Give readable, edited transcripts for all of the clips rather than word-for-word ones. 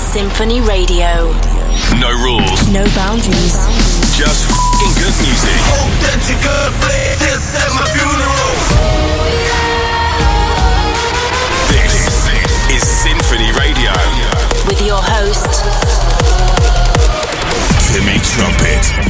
Symphony Radio. No rules. No boundaries. Just f***ing good music. Hope that you're good, please. This at my funeral. This is Symphony Radio. With your host, Timmy Trumpet.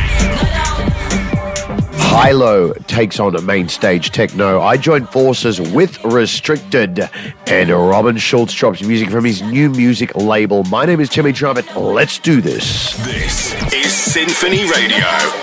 Hilo takes on a main stage techno. I joined forces with Restricted, and Robin Schulz drops music from his new music label. My name is Timmy Trumpet. Let's do this. This is Symphony Radio.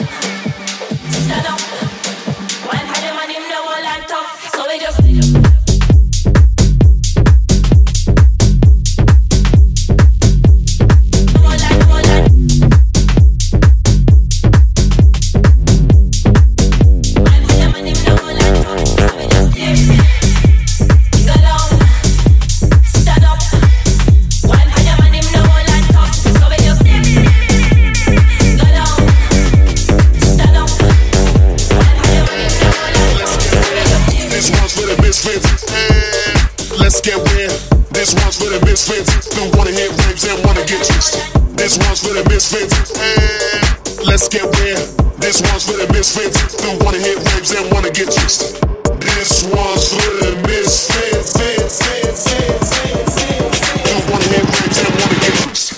Let's get weird. This one's for the misfits who wanna hit raves and wanna get twisted. This one's for the misfits. Let's get weird. This one's for the misfits who wanna hit raves and wanna get twisted. This one's for the misfits who wanna hit raves and wanna get twisted.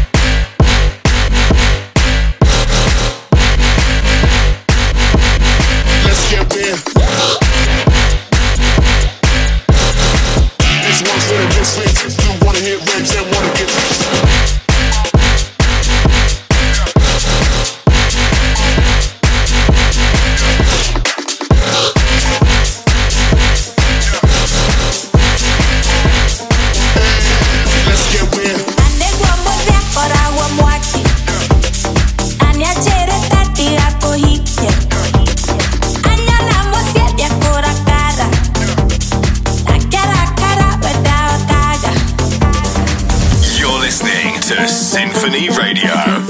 Let's get weird. One's for the misfits who wanna hit raves and wanna get let's get weird. Listening to Symphony Radio.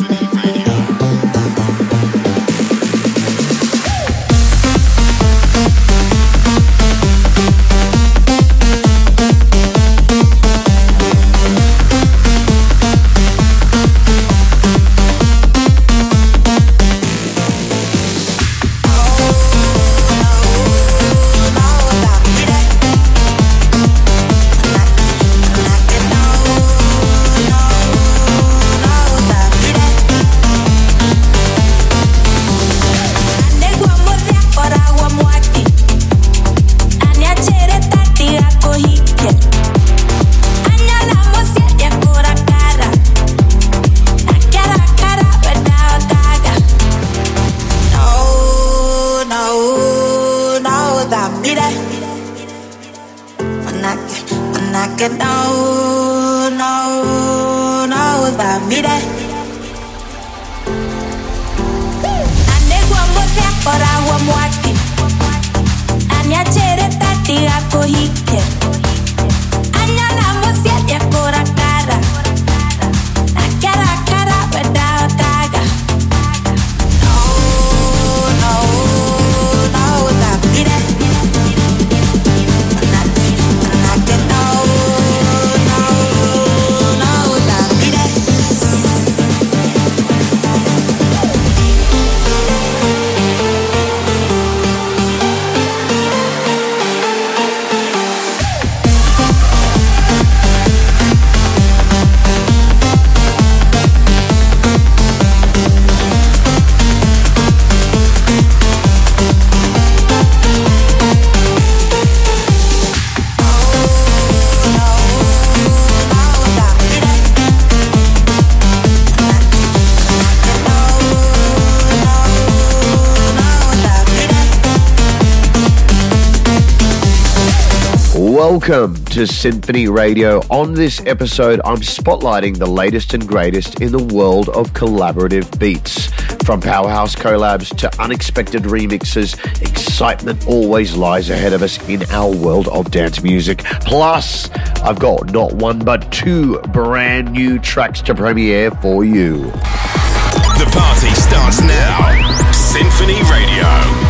Welcome to Symphony Radio. On this episode, I'm spotlighting the latest and greatest in the world of collaborative beats. From powerhouse collabs to unexpected remixes, excitement always lies ahead of us in our world of dance music. Plus, I've got not one but two brand new tracks to premiere for you. The party starts now. Symphony Radio.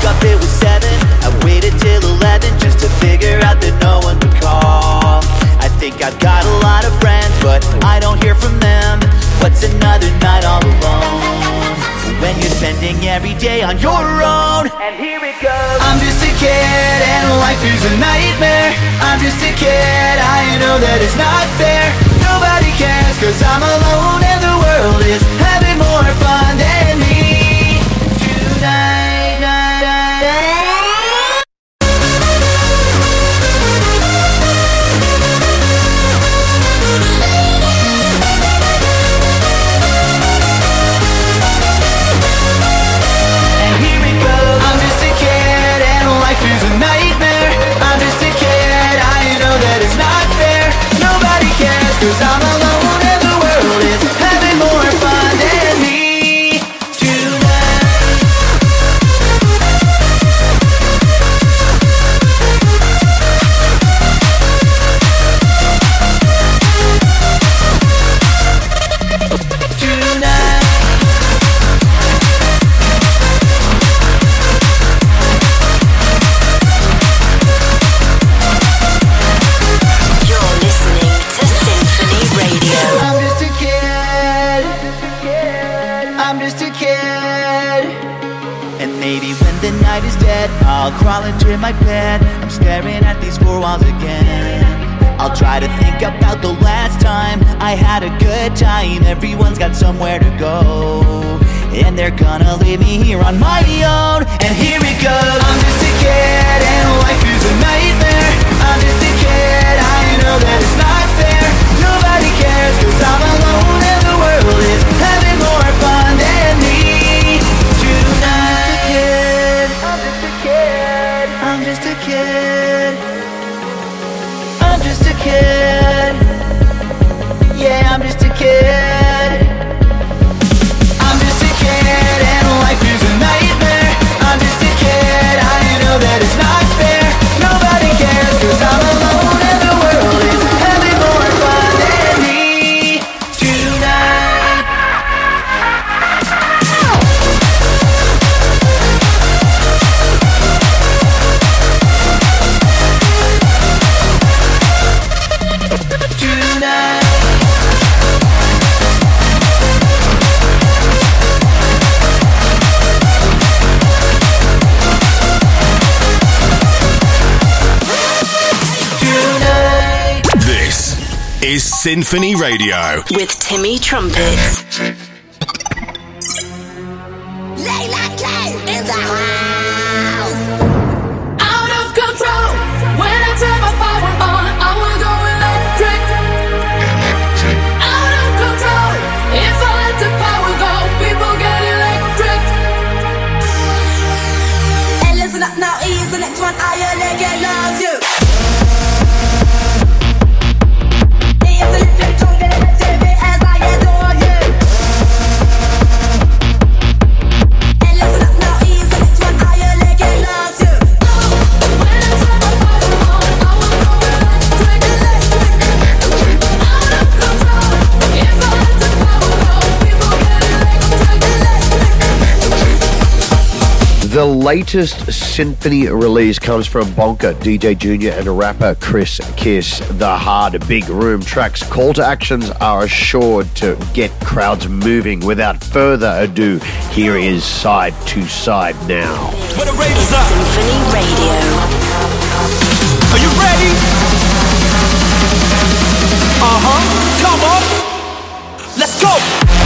woke up, it was 7. I waited till 11 just to figure out that no one would call. I think I've got a lot of friends, but I don't hear from them. What's another night all alone when you're spending every day on your own? And here it goes. I'm just a kid and life is a nightmare. I'm just a kid, I know that it's not fair. Nobody cares cause I'm alone and the world is having more fun than me tonight. Cause I'm alone and the world is having more fun than me tonight. You're listening to Symphony Radio. I'm just a kid. I'm just a kid. And maybe when the night is dead, I'll crawl into my bed. I'm staring at these four walls again. I'll try to think about the last time I had a good time. Everyone's got somewhere to go, and they're gonna leave me here on my own. And here it goes. I'm just a kid and life is a nightmare. I'm just a kid, I know that it's not fair. Nobody cares cause I'm alone and the world is having more fun than me tonight. I'm just a kid. I'm just a kid. I'm just a kid. Yeah, I'm just a kid. I'm just a kid and life is a nightmare. I'm just a kid, I know that it's not fair. Nobody cares cause I'm alone and the world is having more fun than me tonight. Tonight. This is Symphony Radio. With Timmy Trumpet. Layla Clay in the house. Out of control. When I turn my power on, I will go electric. Out of control. If I let the power go, people get electric. And listen up now, ease the next one. I again loves you. It's electric, don't get electric as I adore you. And listen up now, ease the next one. I again loves you. When I turn my power on, I will go electric. Out of control. If I let the power go, people get electric. The latest Symphony release comes from Bonka, DJ Junior, and rapper Chris Kiss. The hard, big room tracks call to actions are assured to get crowds moving. Without further ado, here is Side to Side now. Where the ravers at? Symphony Radio. Are you ready? Come on. Let's go.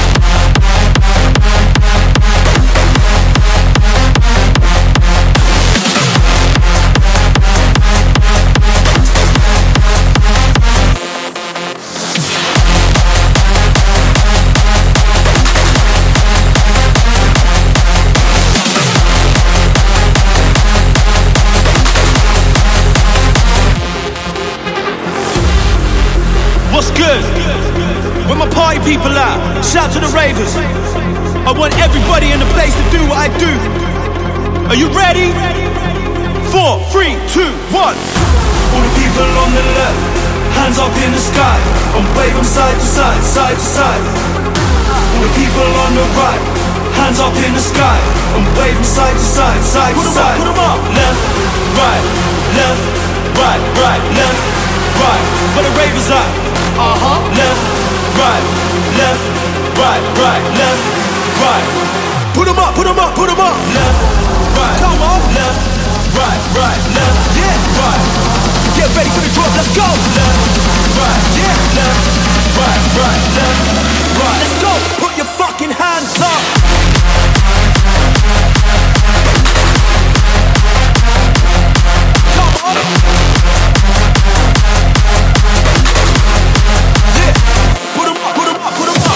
What's good? Where my party people at? Shout to the ravers. I want everybody in the place to do what I do. Are you ready? 4, 3, 2, 1. All the people on the left, hands up in the sky, and wave them side to side, side to side. All the people on the right, Hands up in the sky, I'm waving side to side, side to side. Put 'em up, left, right, left, right, right, left, right. Where the ravers at? Left, right, left, right, right, left, right. Put 'em up, put 'em up, put 'em up. Left, right, come on. Left, right, right, left, yeah, right. Get ready for the drop, let's go. Left, right, yeah, left, right, right, left, right. Let's go. Put your fucking hands up. Come on. Yeah, put 'em up, put 'em up, put 'em up.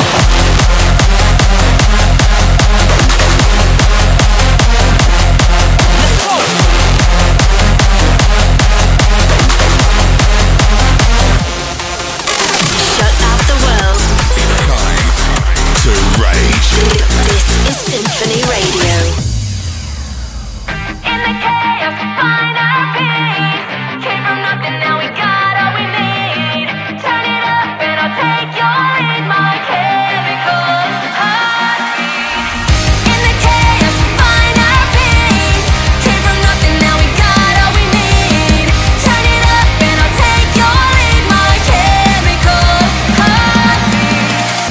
This is Symphony Radio. In the chaos, we find our peace. Came from nothing, now we got all we need. Turn it up and I'll take your lead, my chemical heartbeat. In the chaos, we find our peace. Came from nothing, now we got all we need. Turn it up and I'll take your lead, my chemical heartbeat.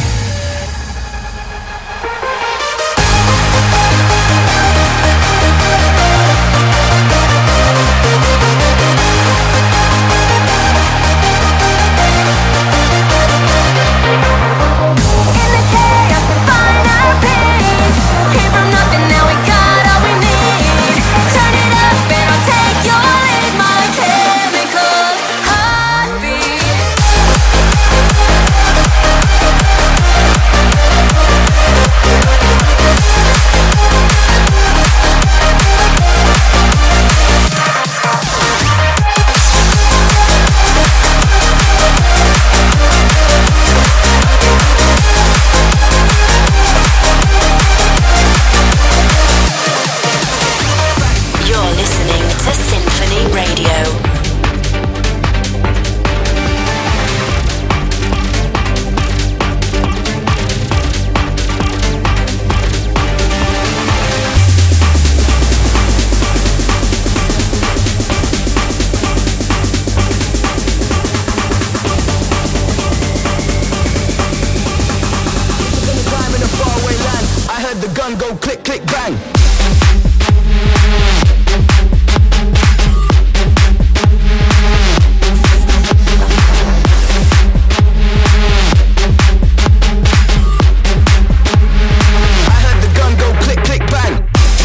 You're listening to Symphony Radio. In a faraway land, I heard the gun go click, click, bang. I heard the gun go click, click, bang.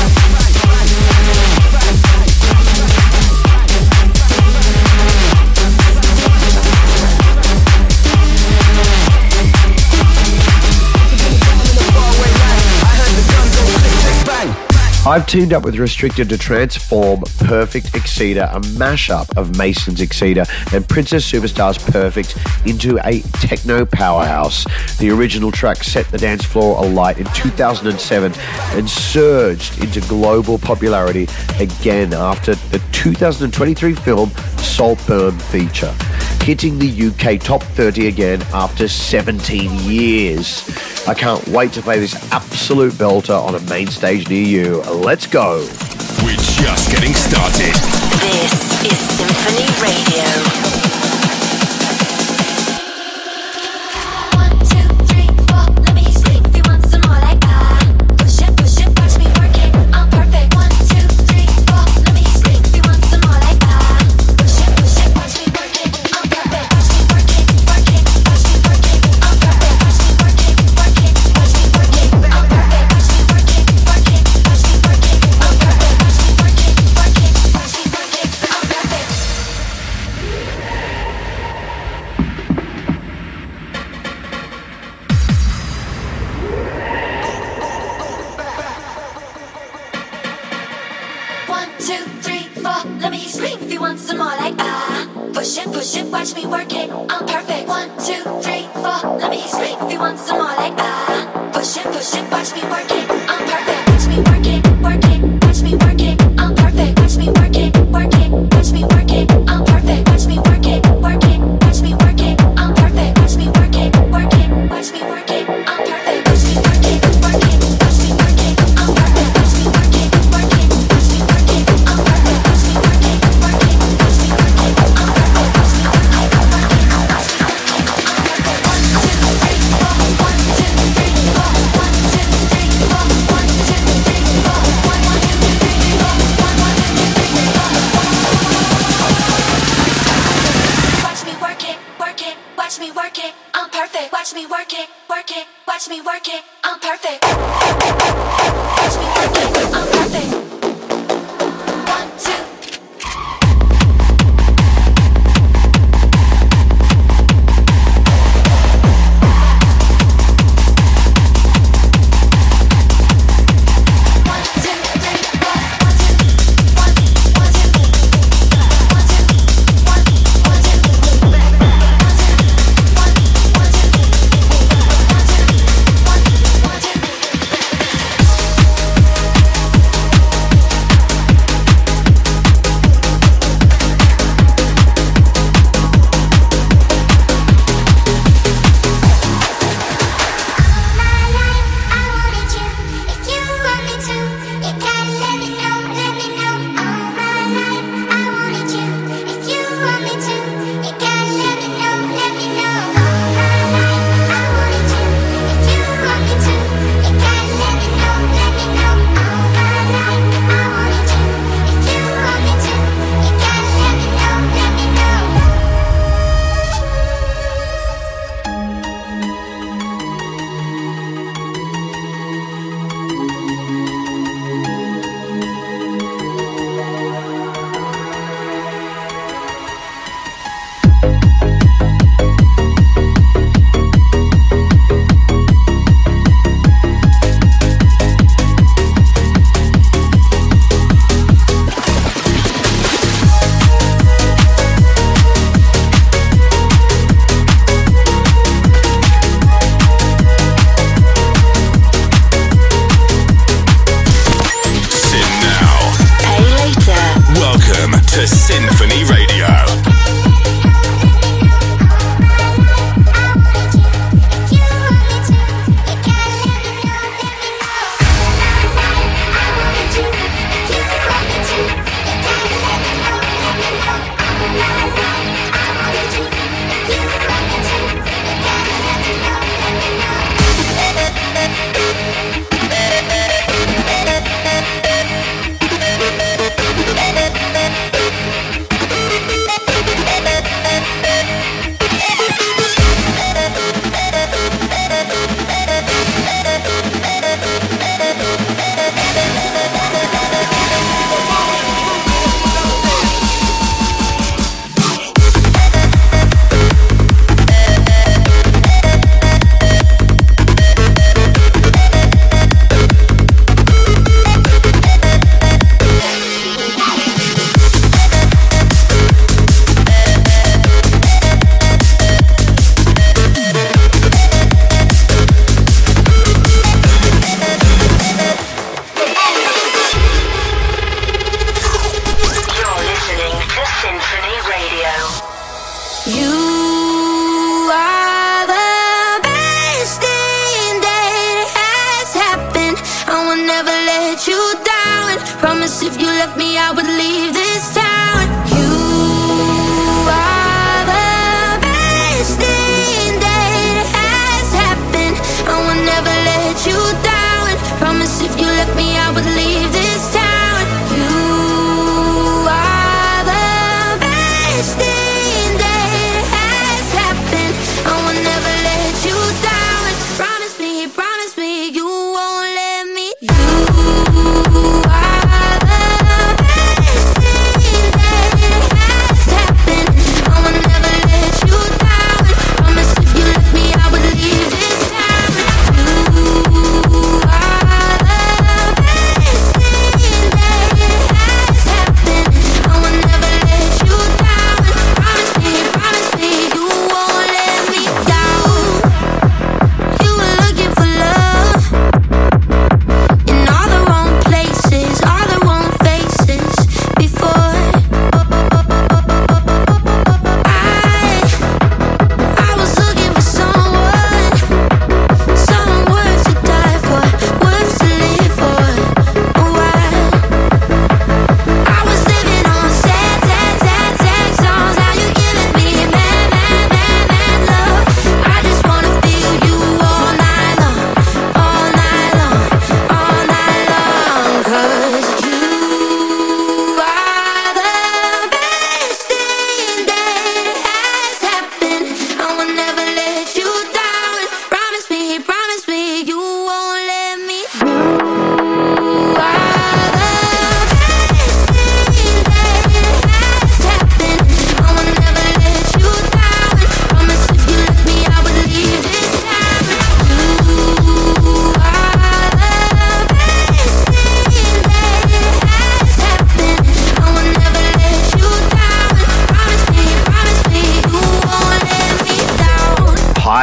I've teamed up with Restricted to transform Perfect Exceeder, a mashup of Mason's Exceeder and Princess Superstar's Perfect, into a techno powerhouse. The original track set the dance floor alight in 2007 and surged into global popularity again after the 2023 film Saltburn feature, hitting the UK top 30 again after 17 years. I can't wait to play this absolute belter on a main stage near you. Let's go. We're just getting started. This is Symphony Radio. 1, 2, 3, 4, let me sleep. If you want some more like push it, watch me work it. I'm perfect. 1, 2, 3, 4, let me sleep. If you want some more like push it, watch me work it. I'm perfect. Watch me work it, watch me work it. I'm perfect. Watch me work it, watch me work it. I'm perfect. Watch me work it, watch me work it. I'm perfect. Watch me work it, watch me work it. I'm perfect. One, 2, 3, 4, let me scream if you want some more like push it, watch me work it. I'm perfect. 1, 2, 3, 4, let me scream if you want some more like push it, watch me work it. I'm perfect. Watch me work it, watch me work it. I'm perfect. Watch me work it, watch me work it. I'm perfect. Watch me work it, watch me work it. I'm perfect. Watch me work it, watch me work it. I'm perfect. Watch me work it, watch me work it. me work it, I'm perfect. Watch me work it, I'm perfect. 1, 2. to Sinphony Radio.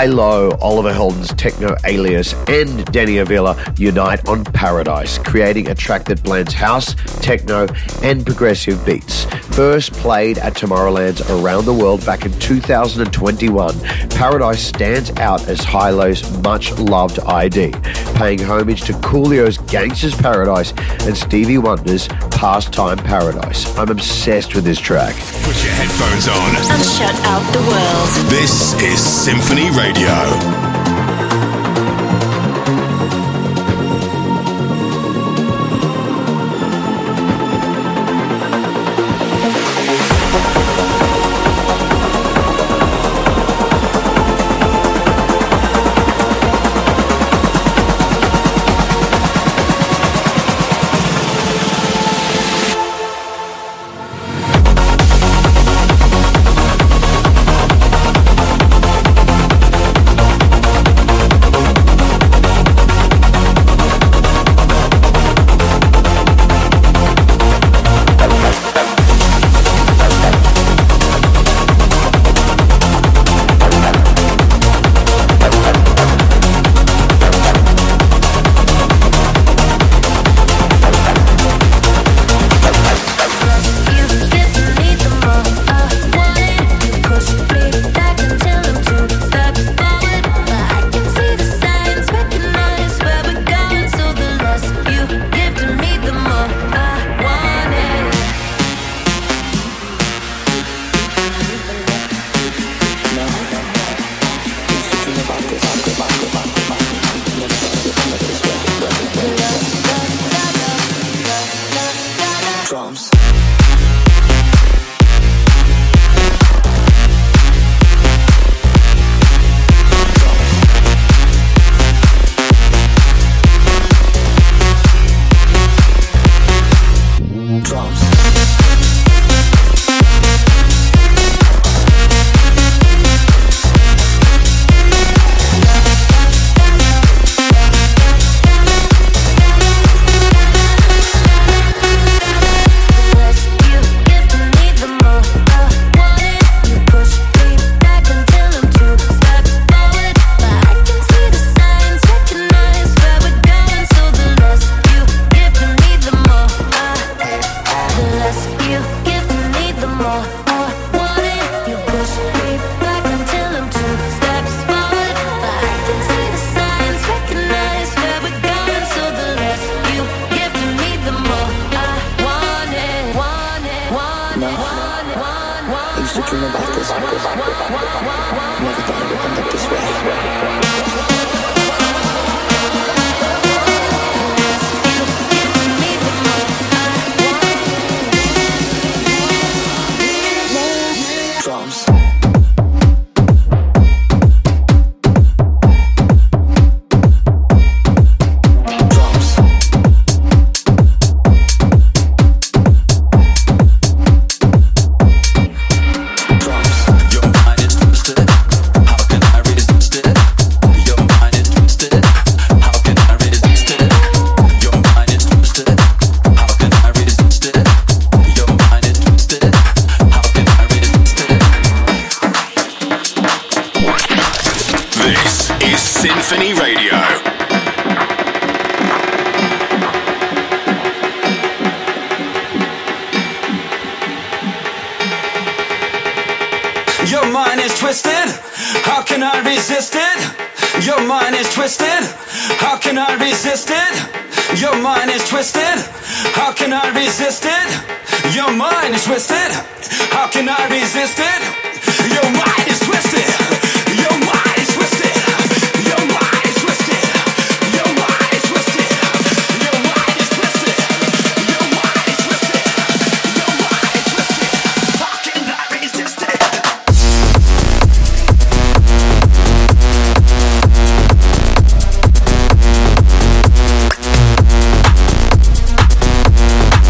Hi-Lo, Oliver Heldens' techno alias, and Danny Avila unite on Paradise, creating a track that blends house, techno, and progressive beats. First played at Tomorrowland's Around the World back in 2021, Paradise stands out as Hi-Lo's much-loved ID, paying homage to Coolio's Gangsta's Paradise and Stevie Wonder's Pastime Paradise. I'm obsessed with this track. Put your headphones on and shut out the world. This is Symphony Radio.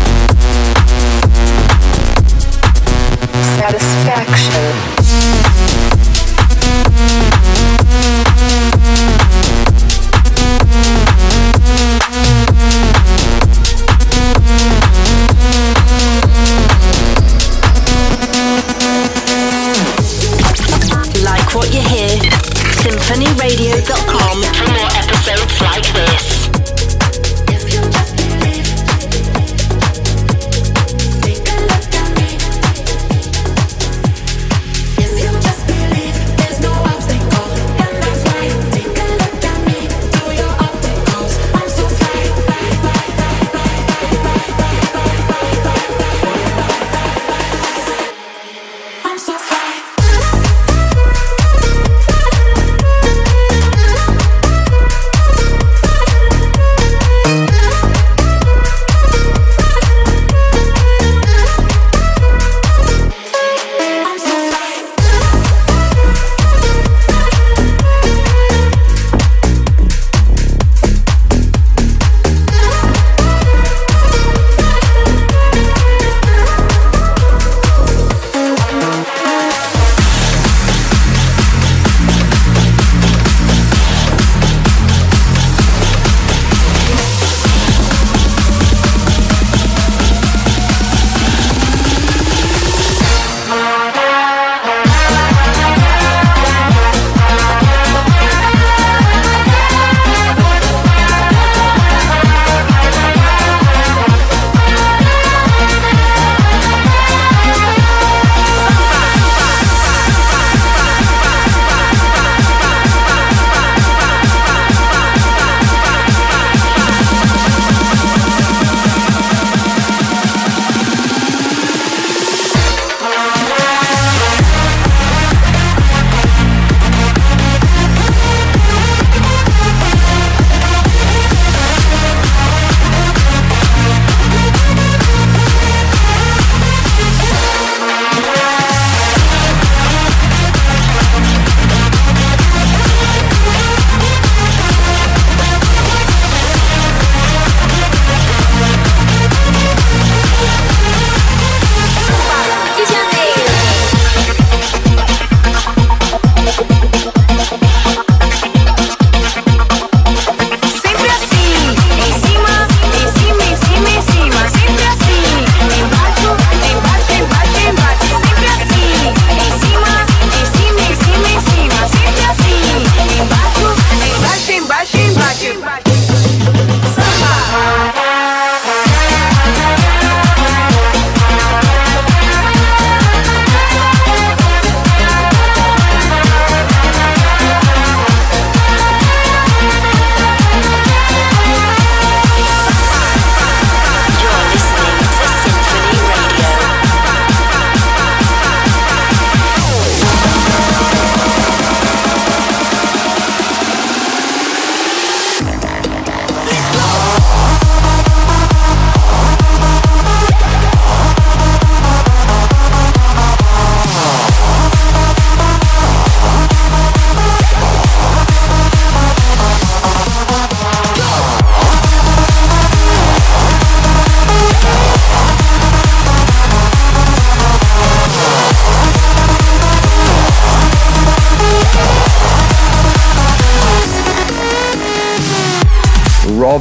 Satisfaction.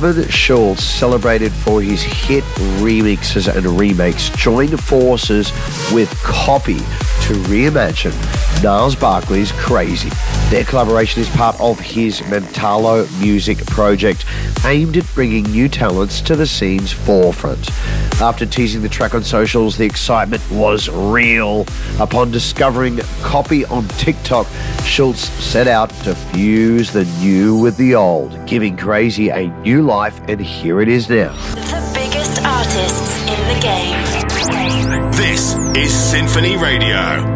Robin Schulz, celebrated for his hit remixes and remakes, joined forces with Copy to reimagine Gnarls Barkley's Crazy. Their collaboration is part of his Mentalo music project, aimed at bringing new talents to the scene's forefront. After teasing the track on socials, the excitement was real. Upon discovering Copy on TikTok, Schulz set out to fuse the new with the old, giving Crazy a new life, and here it is now. The biggest artists in the game. This is Symphony Radio.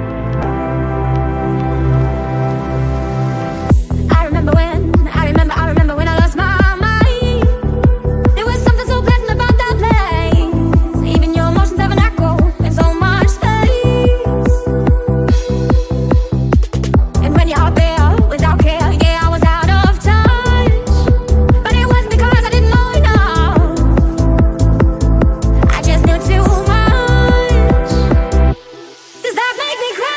I remember when I lost my mind. There was something so pleasant about that place. Even your emotions have an echo in so much space. And when you're out there without care, yeah, I was out of touch. But it wasn't because I didn't know enough. I just knew too much. Does that make me cry?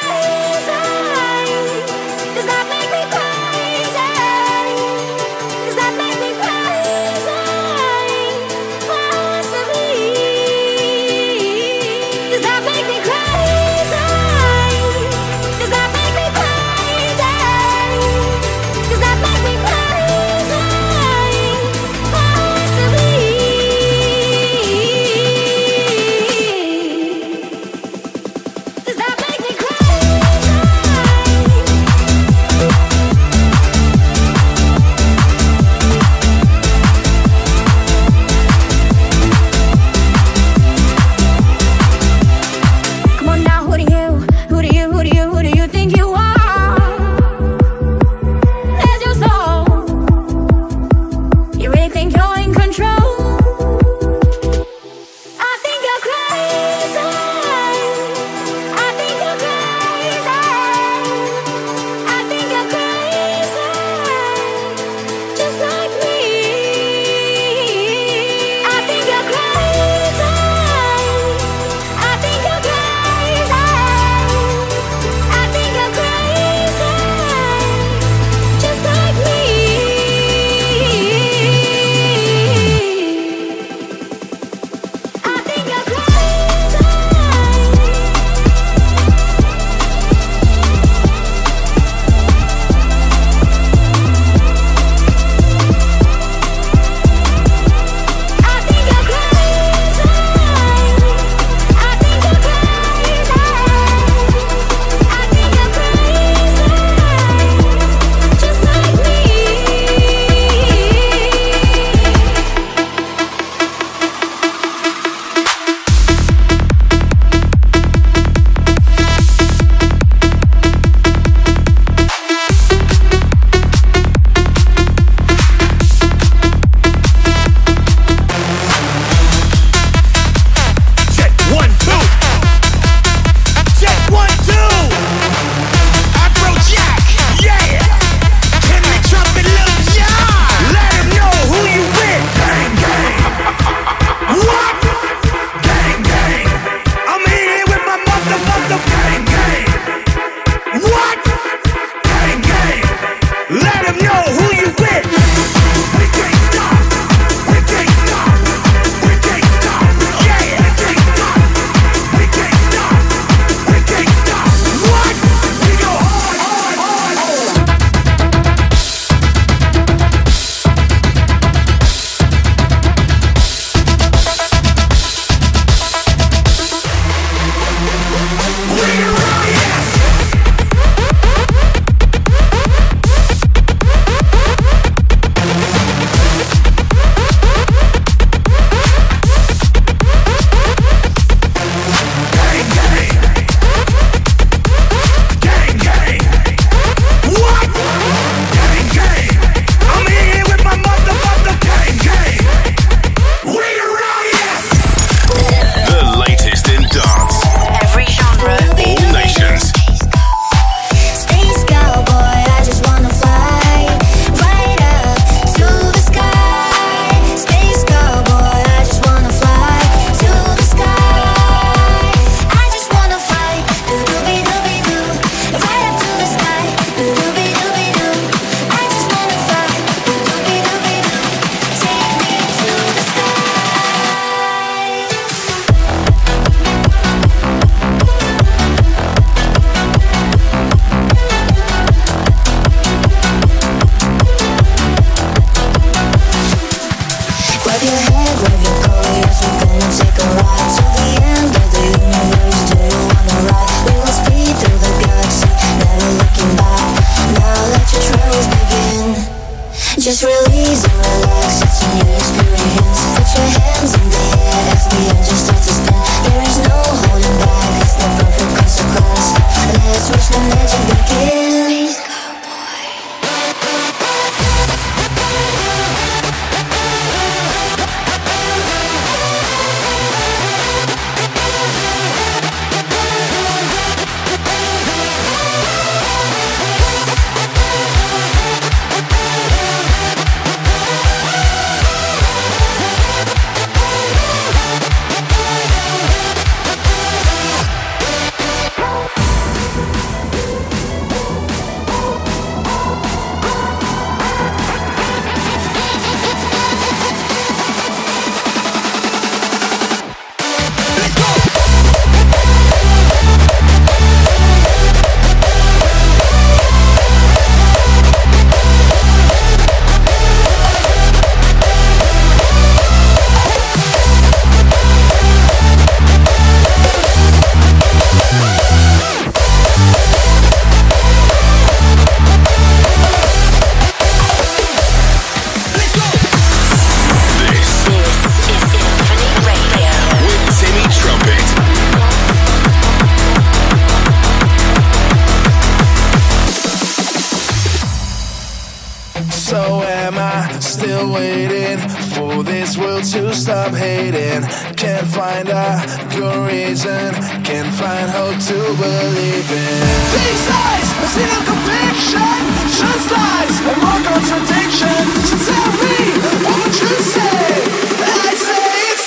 still waiting for this world to stop hating. Can't find a good reason, can't find hope to believe in. These eyes, I've seen a conviction, just lies and more contradiction. So tell me, what would you say? I say it's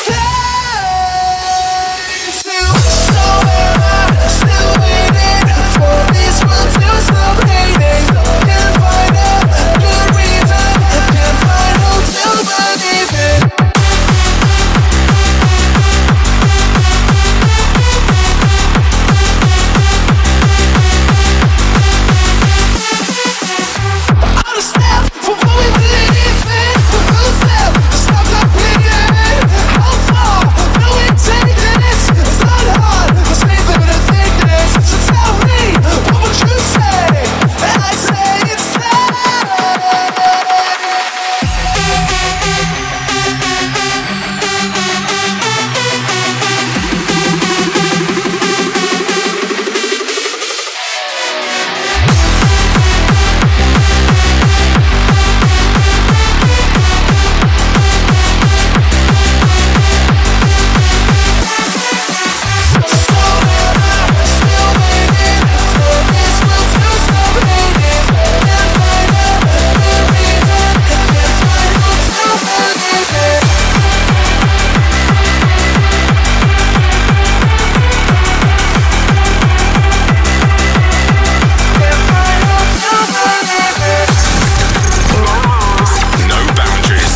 time to slow down. Still waiting for this world to stop hating. Can't find a good reason, can't find hope to believe in. Understand for what we believe in. Who's there to stop the bleeding? How far will we take this? It's not hard to sleep in the thickness. So tell me, what would you say? And I say it's No boundaries.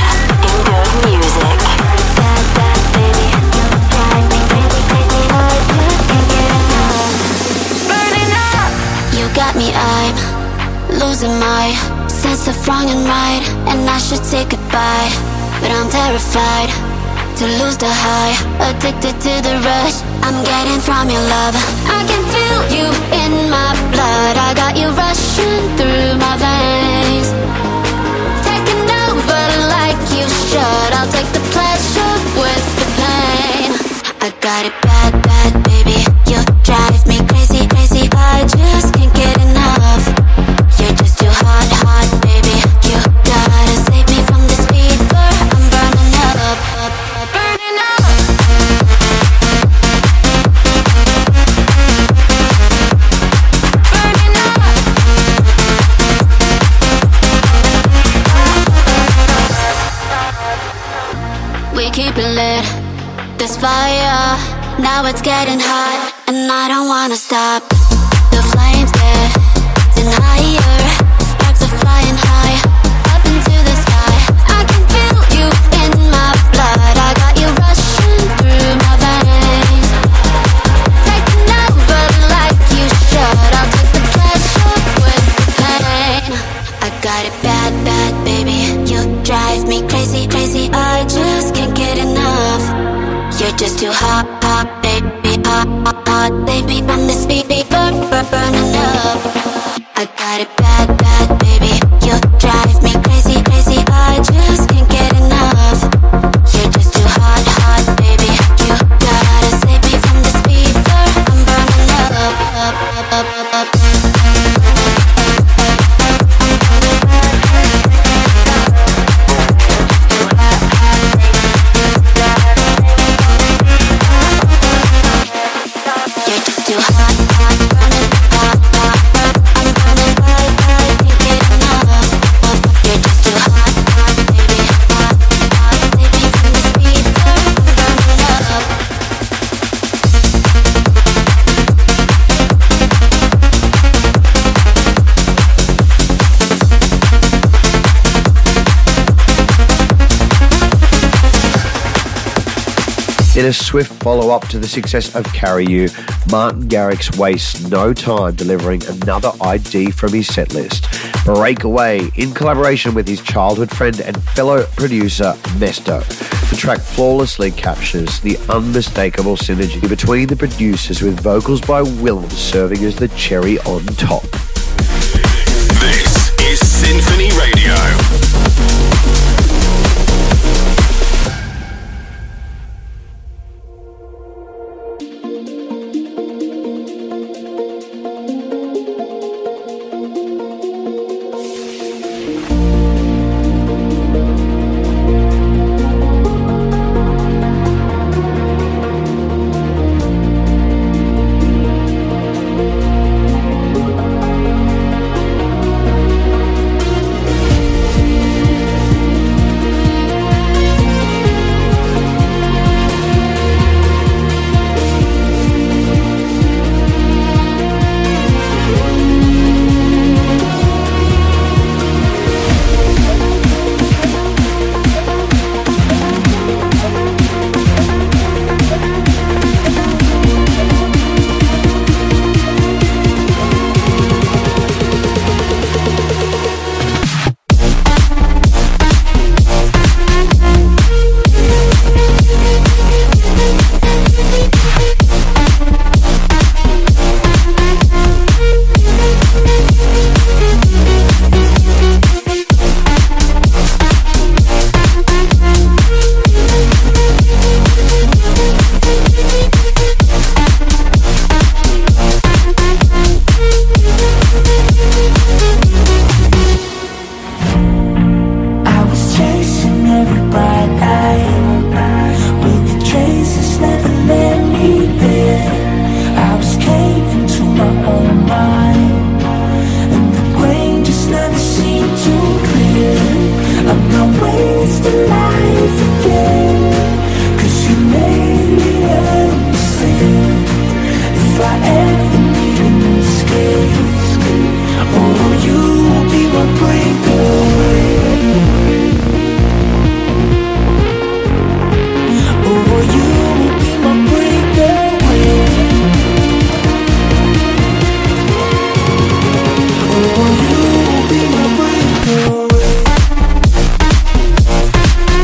You got me, I'm losing my sense of wrong and right, and I should say goodbye, but I'm terrified to lose the high, addicted to the rush I'm getting from your love. I can feel you in my blood, I got you rushing through my veins, taking over like you should. I'll take the pleasure with the pain. I got it bad, bad, baby. You drive me crazy, crazy. I just can't get enough. You're just too hot, hot, baby. You gotta save me from this fever. I'm burning up, burning up. Burning up. We keep it lit, this fire. Now it's getting hot, and I don't wanna stop. The flames getting higher, sparks are flying high, up into the sky. I can feel you in my blood, I got you rushing through my veins, taking over like you should. I'll take the pleasure with the pain. I got it bad, bad, baby. You drive me crazy, crazy. I just can't get enough. You're just too hot, hot, baby, hot, hot, hot, baby. I'm this baby, burning up. I got it bad, bad, baby. You drive me crazy, crazy. I just can't get enough. You're just too hot, hot, baby. You gotta save me from this fever. I'm burning up. You're just too hot, hot, burning hot, hot, I'm burning hot, can't get enough. You're just too hot, hot, baby, hot, hot, baby, from this fever, I'm burning up. In a swift follow-up to the success of Carry You, Martin Garrix wastes no time delivering another ID from his setlist. Breakaway, in collaboration with his childhood friend and fellow producer, Mesto. The track flawlessly captures the unmistakable synergy between the producers, with vocals by Willem serving as the cherry on top. This is Symphony Radio. my own mind, and the grain just never seemed too clear. I'm not wasting life again, 'cause you made me understand. If I ever need an escape, oh, you will be my breakaway. Oh, you will be my breakaway. Oh, you will be my breakaway.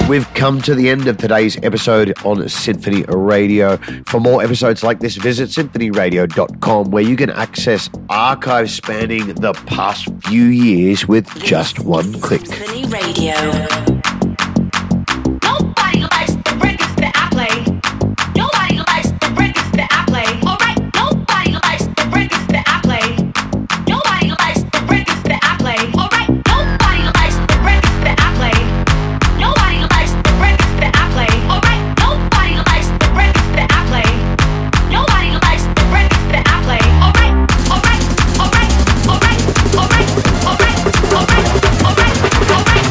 we've come to the end of today's episode on Symphony Radio. For more episodes like this, visit symphonyradio.com, where you can access archives spanning the past few years with just one click. Symphony Radio. Nobody likes the records that I play. Nobody likes the records that I play. Alright, nobody likes the records that I play. Nobody likes the records that I play. Alright, nobody likes the records that I play. Nobody likes the records that I play. Alright, nobody likes the records that I play. Nobody likes the records that I play. Alright, alright, alright, alright, alright, alright, alright, alright, alright.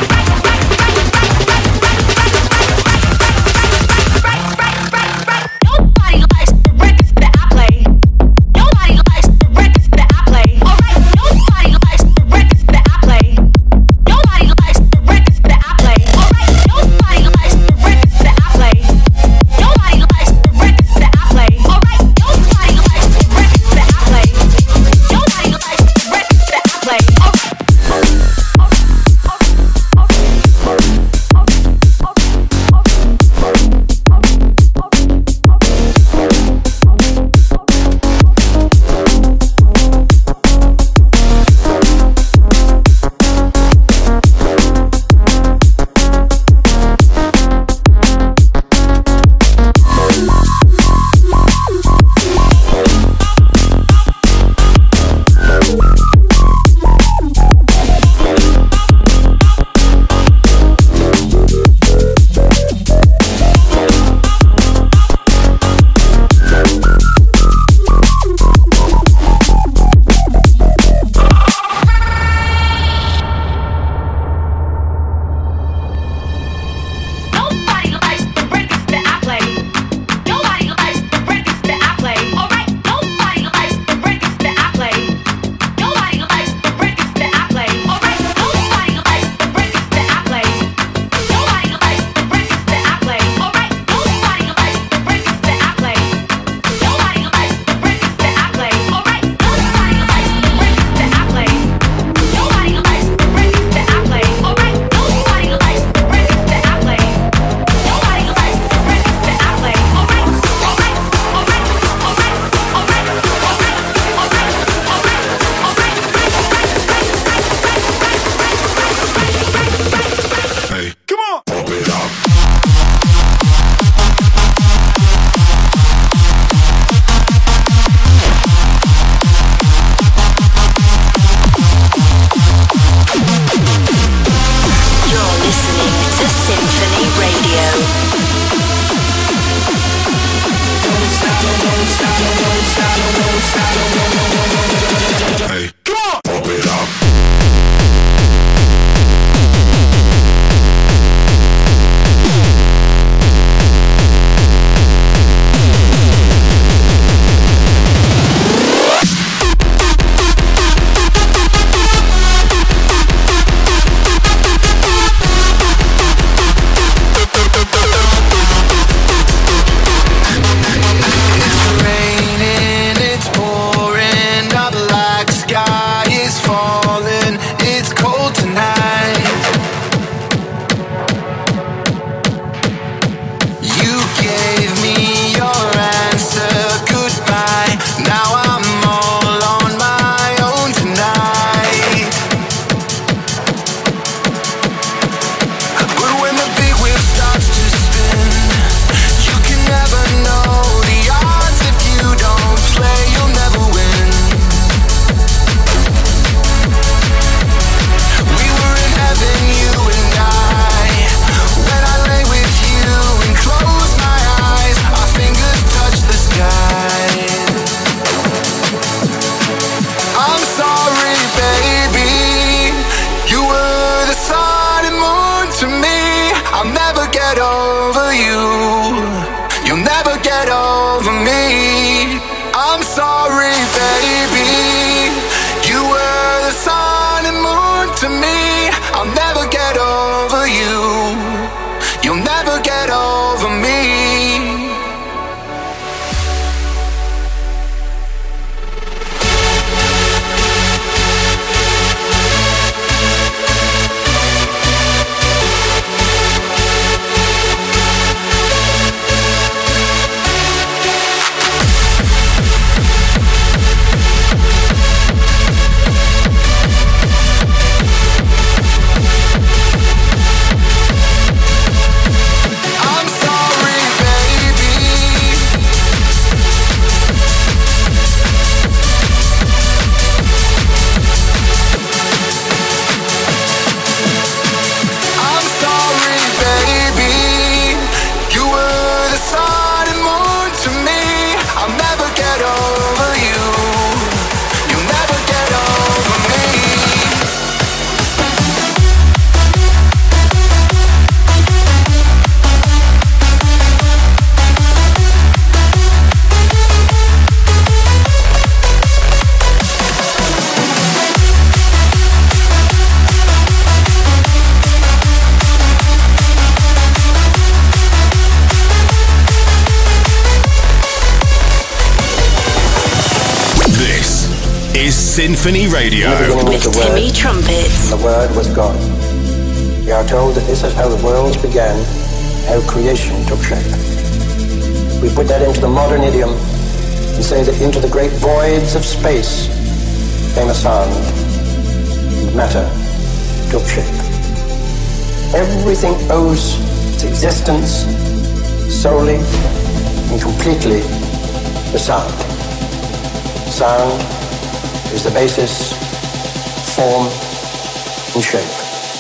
Symphony Radio. With Timmy Trumpet. The Word was God. We are told that this is how the worlds began, how creation took shape. We put that into the modern idiom and say that into the great voids of space came a sound, and matter took shape. Everything owes its existence solely and completely to sound. Sound is the basis, form, and shape.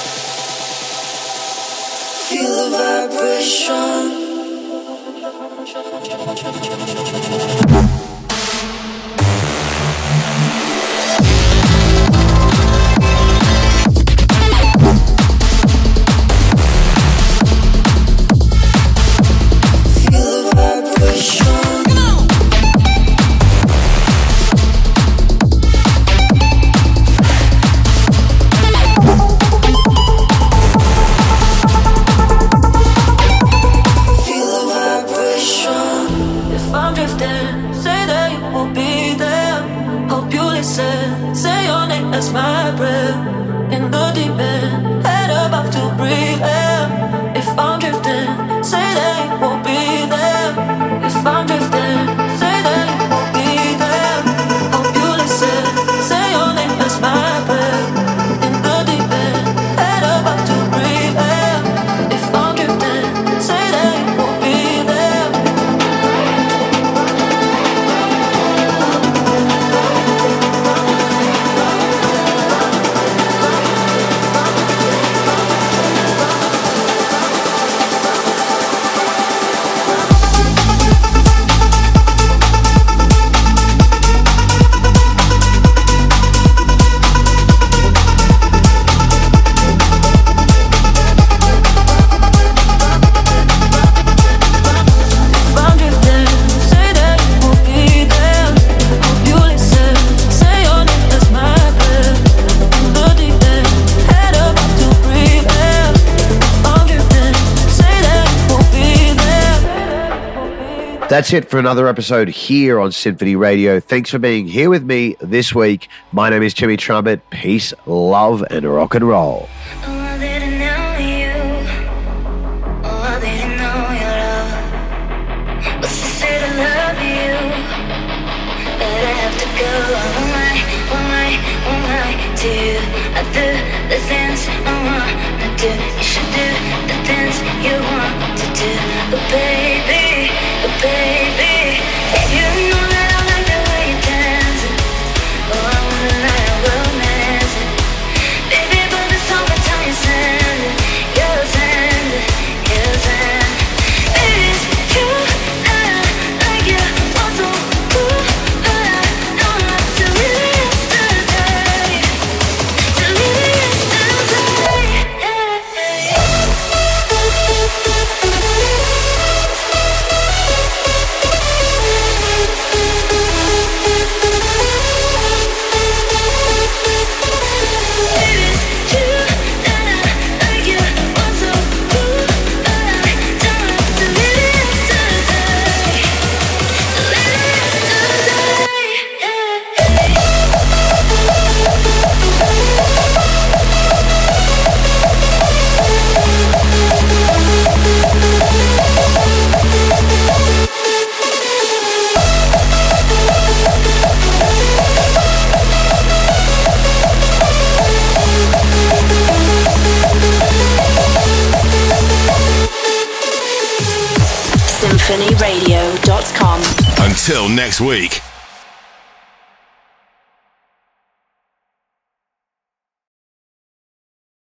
Feel the vibration. That's it for another episode here on Symphony Radio. Thanks for being here with me this week. My name is Timmy Trumpet. Peace, love, and rock and roll. The things I want to do, you should do the things you want to do. But baby, you know that I like the way you dance. Oh, I wanna lie, I romance it. Baby, but the song by time you send it, you'll send it. Baby, it's you, I like you, all so cool. But I don't have to leave yesterday. SymphonyRadio.com. Until next week.